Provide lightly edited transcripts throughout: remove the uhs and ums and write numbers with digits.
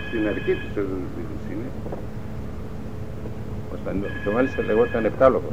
στην αρχή της οδοντικής είναι. Και μάλιστα λεγόταν επτάλογος.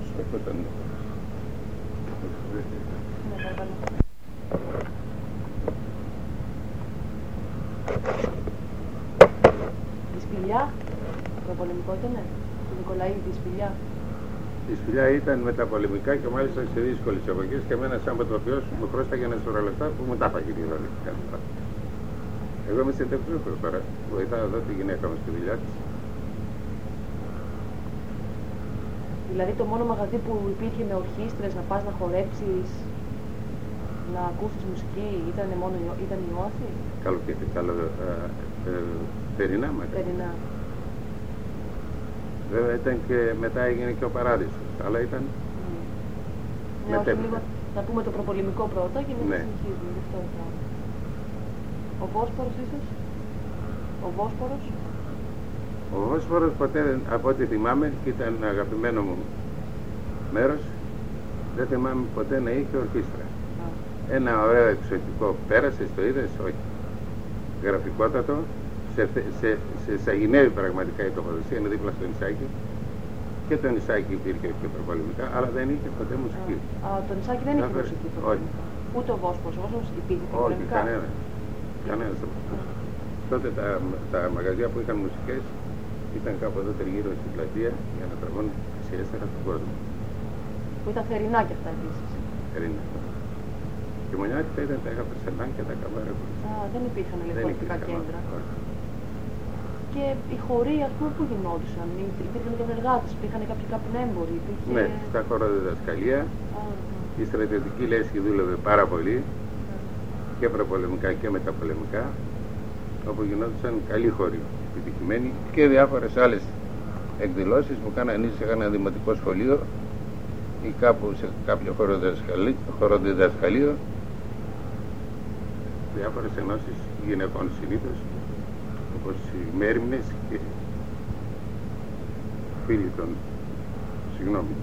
Η Σπηλιά, προπολεμικό ήτανε, του Νικολαίδη τη Σπηλιά. Η Σπηλιά ήταν μεταπολεμικά και μάλιστα σε δύσκολες εποχές και εμένα σαν πρωτοποιός μου πρόσταγε ένα σωρό λεφτά που μου τα έφαγε δηλαδή. Εγώ είμαι συντεχνούχος τώρα, βοηθάω εδώ τη γυναίκα μου στη δουλειά της. Δηλαδή το μόνο μαγαζί που υπήρχε με ορχήστρες, να πας να χορέψεις, να ακούσεις μουσική, ήταν η Όθη. Περινά μετά. Βέβαια ήταν και μετά έγινε και ο Παράδεισος, αλλά ήταν μετέπειτα. Λίγο, να πούμε το προπολεμικό πρώτα και μετά συνεχίζουμε. Γι' αυτό το ο Βόσπορος ίσως. Ο Βόσπορος ποτέ, από ό,τι θυμάμαι, ήταν αγαπημένο μου μέρος, δεν θυμάμαι ποτέ να είχε ορχήστρα. Ένα ωραίο εξωτικό πέρασες, το είδες, όχι. Γραφικότατο, σε σαγηνεύει πραγματικά η τοποθεσία, είναι δίπλα στο νησάκι. Και το νησάκι υπήρχε και προπολεμικά, αλλά δεν είχε ποτέ μουσική. Το νησάκι δεν είχε μουσική. Όχι. Ούτε ο Βόσπορος, όσο υπήρχε προπολεμικά. Όχι, κανένας. Τότε τα μαγαζιά που είχαν μουσικές ήταν κάπου εδώ τριγύρω στην πλατεία για να τραβούν σιέστερα στον κόσμο. Που ήταν θερινά κι αυτά επίσης. Θερινά. Και μονιάτικα ήταν τα Περσελάν και τα Καμπάρα. Δεν υπήρχαν λεπτοκρατικά κέντρα. Και οι χοροί, ας πούμε, πού γινόντουσαν? Υπήρχαν και εργάτες, υπήρχαν κάποιοι καπνέμποροι. Ναι, στα χωροδιδασκαλία. Η στρατιωτική λέσχη δούλευε πάρα πολύ. Και προπολεμικά και μεταπολεμικά, όπου γινόντουσαν καλοί χώροι, επιτυχημένοι, και διάφορες άλλες εκδηλώσεις που κάναν ίσως σε ένα δημοτικό σχολείο ή κάπου σε κάποιο χωροδιδασκαλείο, διάφορες ενώσεις γυναικών συνήθως, όπως οι μέριμνες και φίλοι των, συγγνώμη.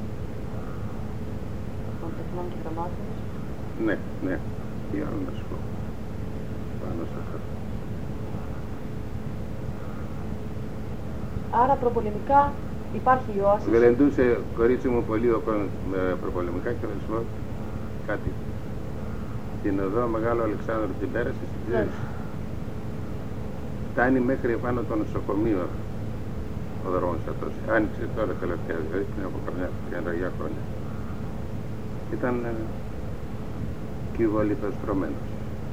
Των τεχνών και γραμμάτων. Ναι. Τι άλλο να σου πω πάνω σε αυτό. Άρα προπολεμικά υπάρχει η Όαση. Βελεντούσε κορίτσι μου πολύ προπολεμικά και θα σου πω κάτι. Την οδό Μεγάλο Αλεξάνδρου την πέρασε, φτάνει μέχρι επάνω το νοσοκομείο ο δρόμος αυτός. Άνοιξε τώρα τελευταία, δηλαδή πριν από καμιά 30 χρόνια. Ήταν κυβολιτοστρωμένος.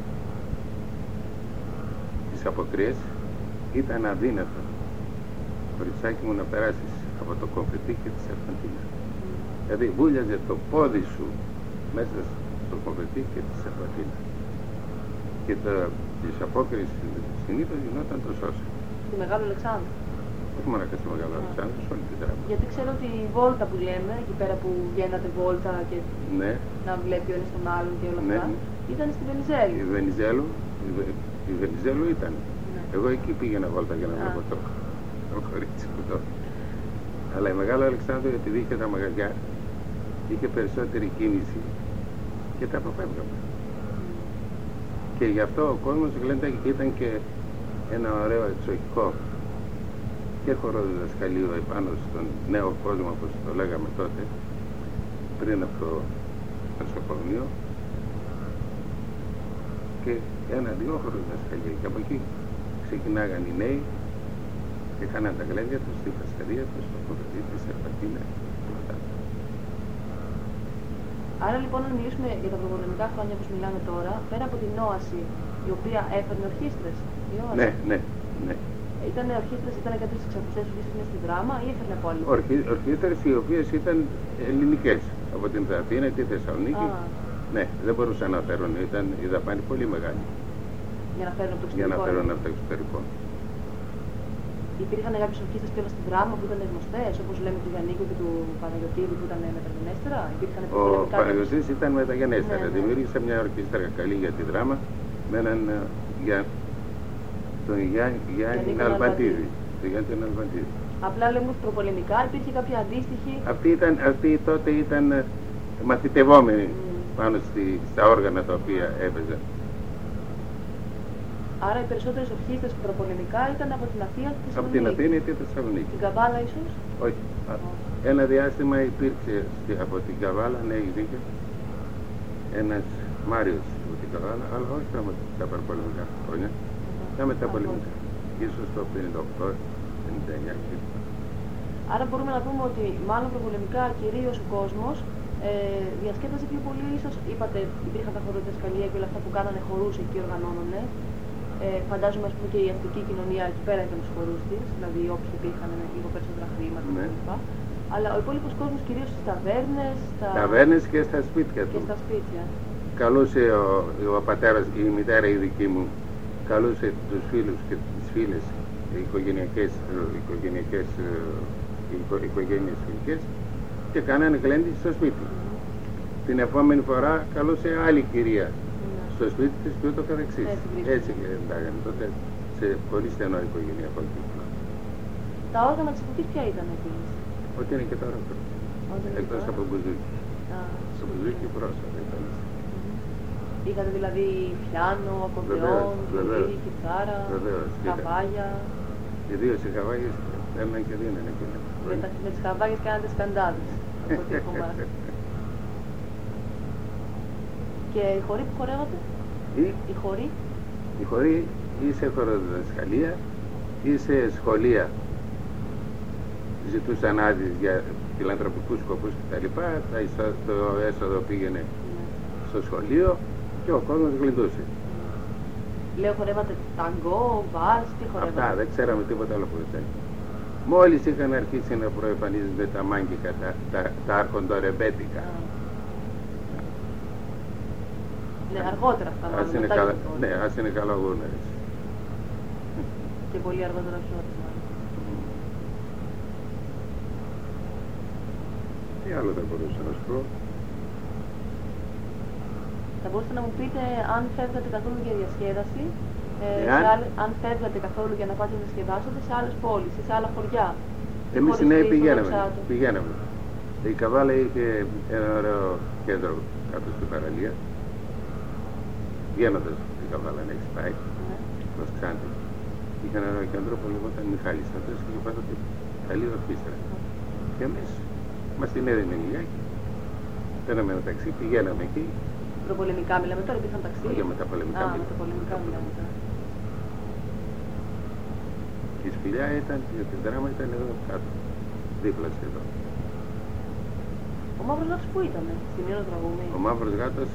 Τις αποκριές ήταν αδύνατο, κοριτσάκι μου, να περάσεις από το κομφετί και τη σερπαντίνα. Δηλαδή βούλιαζε το πόδι σου μέσα στο κομφετί και τη σερπαντίνα. Και της απόκριες συνήθως γινόταν το σώσο. Στη Μεγάλο Αλεξάνδρου. Όχι μόνο και στη Μεγάλο Αλεξάνδρου, σε όλη την τράπεζα. Γιατί ξέρω ότι η βόλτα που λέμε, εκεί πέρα που βγαίνατε βόλτα και να βλέπει ο ένας τον άλλον και όλα αυτά, ήταν στη Βενιζέλου. Η Βενιζέλου ήταν. Εγώ εκεί πήγαινα βόλτα για να βλέπω το κορίτσι μου το. Αλλά η Μεγάλο Αλεξάνδρου, επειδή είχε τα μαγαζιά, είχε περισσότερη κίνηση και τα αποφεύγαμε. Και γι' αυτό ο κόσμος ήταν και ένα ωραίο εξοχικό και χωροδιδασκαλείο επάνω στον νέο κόσμο, όπως το λέγαμε τότε, πριν από το νοσοκομείο, και ένα-δυο χωροδιδασκαλία. Και από εκεί ξεκινάγαν οι νέοι και κάναν τα γλέντια τους, τη φασκαδία τους, το κοφετί, τη σερπαντίνα και αυτά. Άρα λοιπόν, αν μιλήσουμε για τα προπολεμικά χρόνια που μιλάμε τώρα, πέρα από την Όαση, η οποία έφερνε ορχήστρες, Ναι. Ήταν ορχήστρες, ήταν κάποιες εξακουσές ορχήστρες στη Δράμα ή έφερνε από αλλού? Ορχήστρες οι οποίες ήταν ελληνικές, από την Αθήνα ή τη Θεσσαλονίκη. Ναι, δεν μπορούσαν να φέρουν, ήταν η δαπάνη πολύ μεγάλη. Για να φέρουν από το εξωτερικό. Υπήρχαν κάποιες ορχήστρες και όλα στη Δράμα που ήταν γνωστές, όπως λέμε του Γιαννίκου και του Παναγιωτήδη που ήταν μεταγενέστερα? Ο Παναγιωτήδης ήταν μεταγενέστερα. Δημιούργησε μια ορχήστρα καλή για τη Δράμα με έναν τον Γιάννη Αλβαντίδη. Απλά λέμε προπολεμικά, υπήρχε κάποια αντίστοιχη? Αυτοί τότε ήταν μαθητευόμενοι πάνω στα όργανα τα οποία έπαιζαν. Άρα οι περισσότερες ορχήστρες προπολεμικά ήταν από την Αθήνα και τη Θεσσαλονίκη. Από την Αθήνα ή τη Θεσσαλονίκη. Την Καβάλα ίσως? Όχι. Ένα διάστημα υπήρξε από την Καβάλα, ναι, υπήρχε ένας Μάριος από την Καβάλα, αλλά όχι τα προπολεμικά χρόνια. Τα μεταπολεμικά. Ίσως το 58, 59. Άρα μπορούμε να πούμε ότι μάλλον προπολεμικά κυρίως ο κόσμος διασκέδασε πιο πολύ, ίσως είπατε υπήρχαν τα χωροδιδασκαλία και όλα αυτά που κάνανε χορούς εκεί οργανώνανε. Φαντάζομαι ας πούμε και η αστική κοινωνία εκεί πέρα ήταν στους χορούς της, δηλαδή όποιοι υπήρχαν λίγο περισσότερα χρήματα κλπ. Αλλά ο υπόλοιπος κόσμος κυρίως στις ταβέρνες, ταβέρνες και στα σπίτια του. Και στα σπίτια. Καλούσε ο πατέρας, η μητέρα η δική μου, καλούσε τους φίλους και τις φίλες οικογένειες φιλικές και κάνανε γλέντι στο σπίτι. Την επόμενη φορά καλούσε άλλη κυρία στο σπίτι της και ούτω καθεξής. Έτσι γλεντάγανε τότε σε πολύ στενό οικογενειακό κύκλο. Τα όργανα της εποχής ποια ήταν εκείνες? Ό,τι είναι και τώρα. Εκτός από μπουζούκι. Το μπουζούκι πρόσφατα ήταν. Είχατε δηλαδή πιάνο, ακορντεόν, βιολί, κιθάρα, χαβάγια. Ιδίως οι χαβάγες έμεναν και δίνανε. Με τις χαβάγες κάνατε σκαντάδες, από ό,τι έχω μάθει. Και οι χοροί που χορεύατε? Οι χοροί ή σε χοροδιδασκαλία ή σε σχολεία. Ζητούσαν άδειες για φιλανθρωπικούς σκοπούς κτλ. Το έσοδο πήγαινε στο σχολείο και ο κόσμος γλεντούσε. Λέω, χορεύατε ταγκό, βάζ, τι χορεύατε? Αυτά, δεν ξέραμε τίποτα άλλο που δεν θέλει. Μόλις είχαν αρχίσει να προεμφανίζονται τα μάγκικα, τα αρχοντορεμπέτικα. Ναι, αργότερα αυτά μάλλον, μετά λοιπόν. Ναι, ας είναι καλά γούναρες. Και πολύ αργότερα ψώδες μάλλον. Τι άλλο θα μπορούσα να σου πω? Θα μπορούσατε να μου πείτε αν φεύγατε καθόλου για διασκέδαση, αν φεύγατε καθόλου για να πάτε να διασκεδάσετε σε άλλες πόλεις ή σε άλλα χωριά? Εμείς οι νέοι πηγαίναμε. Η Καβάλα είχε ένα ωραίο κέντρο κάτω στην παραλία. Βγαίνοντας την Καβάλα να έχεις πάει, προς Ξάντη. Είχε ένα ωραίο κέντρο που λεγόταν Μιχάλισσατος και είχε πάντα καλή ορχήστρα. Και εμείς μας την έδινε λιγάκι. Παίρναμε ένα ταξί, πηγαίναμε εκεί. Προπολεμικά μιλάμε τώρα, υπήρχαν ταξί? Για μεταπολεμικά μιλάμε. Η σπηλιά ήταν, το δράμα ήταν εδώ κάτω, δίπλα σχεδόν. Ο Μαύρος Γάτος που ήτανε, στην Ήρω Τραγούμη? Ο Μαύρος Γάτος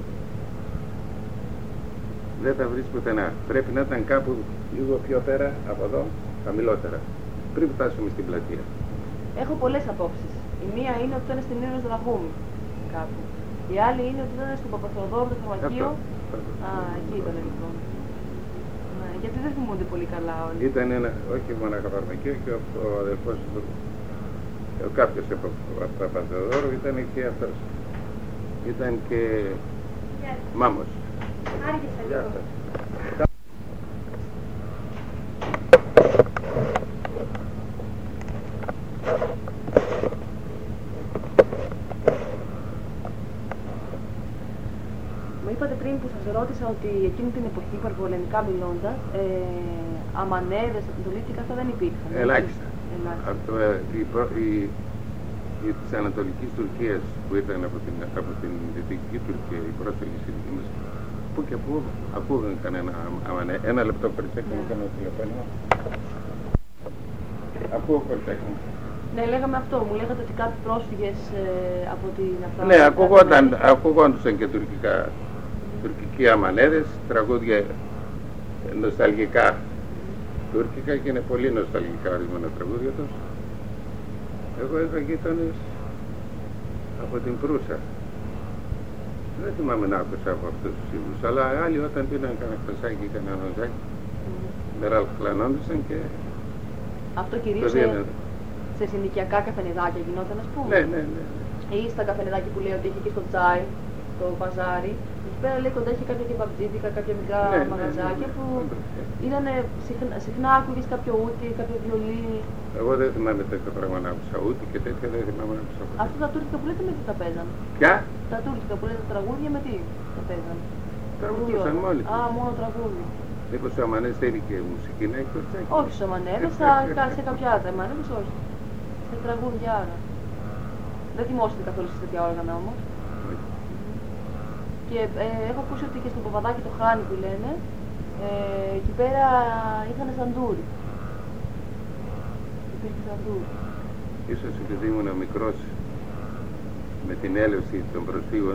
δεν θα βρεις πουθενά. Πρέπει να ήταν κάπου λίγο πιο πέρα από εδώ, χαμηλότερα, πριν φτάσουμε στην πλατεία. Έχω πολλές απόψεις. Η μία είναι ότι ήταν στην Ήρω Τραγούμη κάπου. Η άλλη είναι ότι ήταν στον Παπαθεοδόρου το φαρμακείο. Εκεί ήταν λοιπόν. Γιατί δεν θυμούνται πολύ καλά όλοι. Ήταν ένα, όχι μόνο φαρμακείο, και ο αδελφός του, κάποιος από Παπαθεοδόρου ήταν και αυτός. Ήταν και μάμος. Άργησα λίγο. Είπατε πριν που σας ρώτησα ότι εκείνη την εποχή, παρπολεμικά μιλώντας, αμανέδες, αντολίτικα, αυτά δεν υπήρχαν. Ελάχιστα. Της Ανατολικής Τουρκίας που ήταν από την Δυτική Τουρκία, οι πρόσφυγες ειδικοί μας, που και που ακούγαν κανένα αμανέ. Ένα λεπτό περιπτέκνο μου κάνω τηλεφώνημα. Ακούω περιπτέκνο. Ναι, λέγαμε αυτό. Μου λέγατε ότι κάποιοι πρόσφυγες από την Αφρική. Ναι, ακούγονταν και τουρκικοί αμανέδες, τραγούδια νοσταλγικά τουρκικά, και είναι πολύ νοσταλγικά ορισμένα τραγούδια τους. Εγώ είχα γείτονες από την Προύσα. Δεν θυμάμαι να άκουσα από αυτούς τους ίδιους, αλλά άλλοι όταν πήραν κανένα κρασάκι ή κανένα νοζάκι, μεραλχλανόντουσαν και... Αυτό κυρίως σε συνοικιακά καφενεδάκια γινόταν, ας πούμε. Ναι. Ή στα καφενεδάκια που λέει ότι έχει και στο τσάι, το παζάρι. Εκεί πέρα λέει κοντά έχει κάποια κεμπαμπτζίδικα, κάποια μικρά μαγαζάκια που ήταν συχνά άκουγες κάποιο ούτι, κάποιο βιολί. Εγώ δεν θυμάμαι τέτοια πράγματα να άκουσα, ούτε και τέτοια δεν θυμάμαι να άκουσα. Αυτά τα τουρκικά που λέτε με τι τα παίζαν? Ποια? Τα τουρκικά που λέτε τραγούδια με τι τα παίζαν? Τραγούδισαν μόλις. Μόνο τραγούδι. Μήπως ο Αμανές θέλει και μουσική να έχει κοριτσάκι? Όχι στους Αμανέδες, σε κάποια άλλα Αμανέδες όχι. Σε τραγούδια άρα. Δεν θυμόσαστε καθόλου σε τέτοια όργανα όμως. Και έχω ακούσει ότι και στο Παπαδάκι το Χάνι που λένε, εκεί πέρα είχαν σαντούρι. Υπήρχε σαντούρι. Ίσως επειδή ήμουν μικρός με την έλευση των προσφύγων,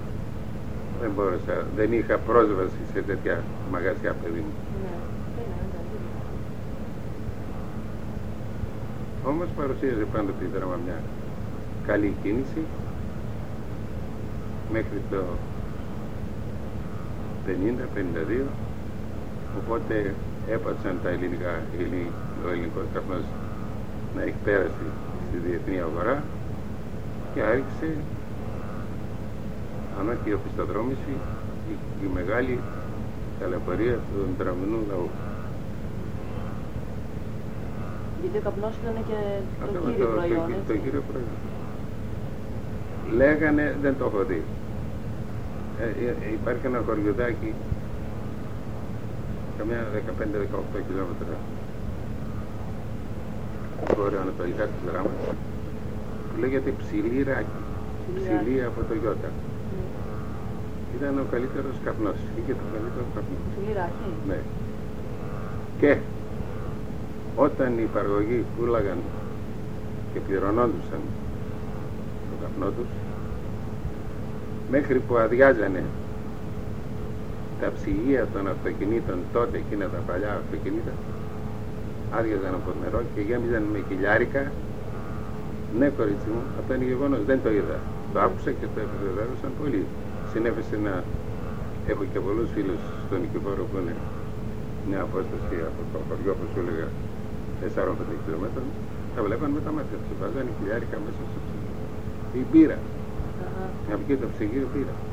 δεν είχα πρόσβαση σε τέτοια μαγαζιά, παιδί μου. Ναι, όμως παρουσίαζε πάντοτε η δράμα μια καλή κίνηση μέχρι το 50-52, οπότε έπατσαν τα ο ελληνικός καπνός να έχει πέρασει στη διεθνή αγορά και άρχισε ανά και η οπισθοδρόμηση η μεγάλη ταλαιπωρία του δραμινού λαού. Γιατί ο καπνός ήταν και το κύριο προϊόν, έτσι. Το κύριο προϊόν. Λέγανε, δεν το έχω δει. Υπάρχει ένα χωριουδάκι καμιά 15-18 χιλιόμετρα βορειοανατολικά της Δράμας που λέγεται Ψηλή Ράκη. Ψηλή από το Ιώτα. Ήταν ο καλύτερος καπνός. Είχε το καλύτερο καπνό. Ψηλή Ράκη. Ναι. Και όταν οι παραγωγοί πουλάγαν και πληρωνόντουσαν το καπνό τους, μέχρι που αδειάζανε τα ψυγεία των αυτοκινήτων τότε, εκείνα τα παλιά αυτοκινήτα, άδειαζαν από νερό και γέμιζαν με χιλιάρικα. Ναι, κορίτσι μου, αυτό είναι γεγονός, δεν το είδα. Το άκουσα και το επιβεβαίωσαν πολύ. Συνέβησε να έχω και πολλούς φίλους στον Νικηφόρο που είναι μια απόσταση από το χωριό που σου έλεγα 4-5 χιλιόμετρων. Τα βλέπαν με τα μάτια τους, βάζανε χιλιάρικα μέσα στο ψυγείο. Η μπύρα. Να βγει το ψυγείο μπύρα.